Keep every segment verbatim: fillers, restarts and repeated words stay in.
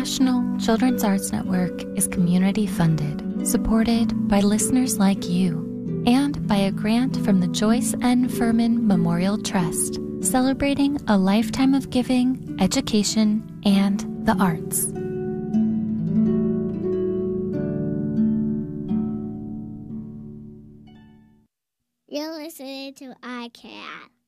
International Children's Arts Network is community funded, supported by listeners like you, and by a grant from the Joyce N. Furman Memorial Trust, celebrating a lifetime of giving, education, and the arts. You're listening to I C A N.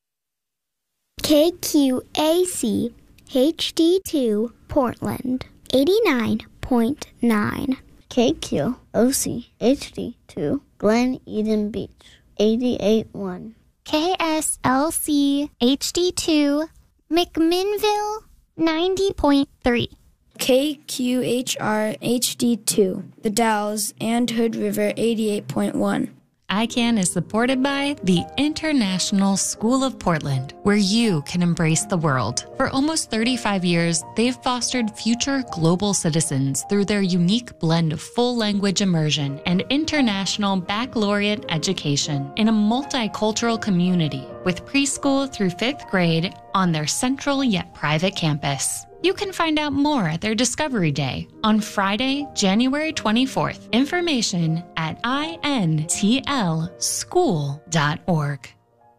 K Q A C H D two Portland, eighty-nine point nine. K Q O C H D two Glen Eden Beach, eighty-eight point one. K S L C H D two McMinnville, ninety point three. K Q H R H D two The Dalles and Hood River, eighty-eight point one. I C A N is supported by the International School of Portland, where you can embrace the world. For almost thirty-five years, they've fostered future global citizens through their unique blend of full language immersion and international baccalaureate education in a multicultural community with preschool through fifth grade on their central yet private campus. You can find out more at their Discovery Day on Friday, January twenty-fourth. Information at I N T L school dot org.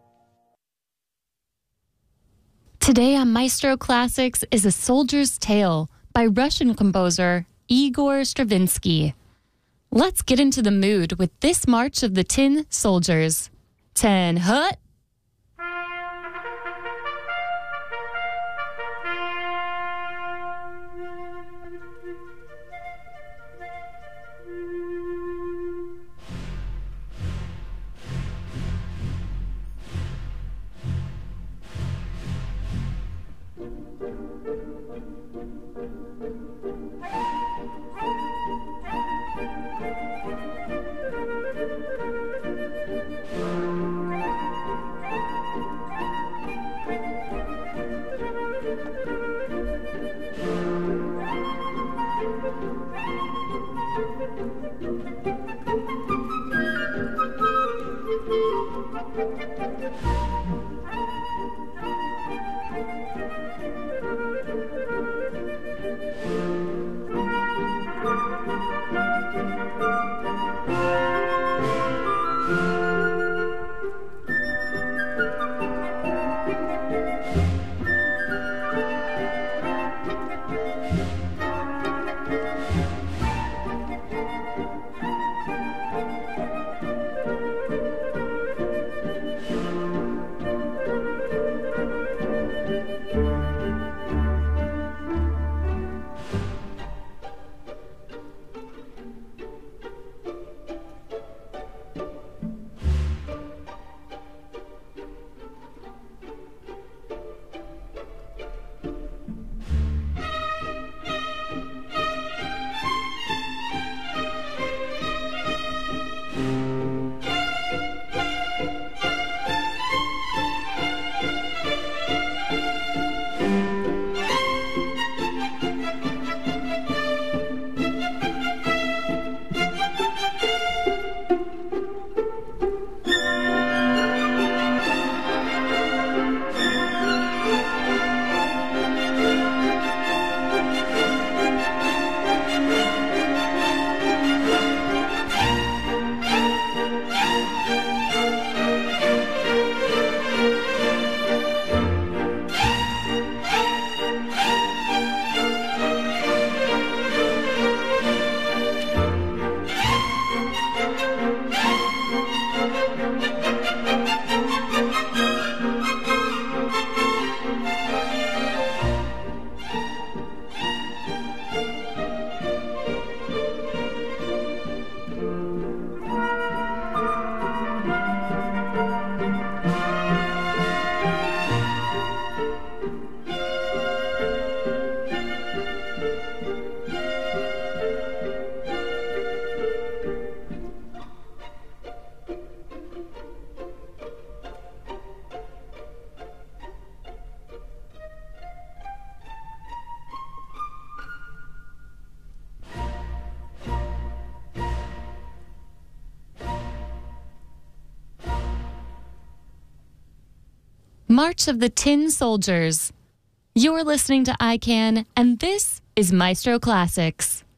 Today on Maestro Classics is A Soldier's Tale by Russian composer Igor Stravinsky. Let's get into the mood with this march of the Tin Soldiers. Ten hut! March of the Tin Soldiers. You're listening to I C A N, and this is Maestro Classics.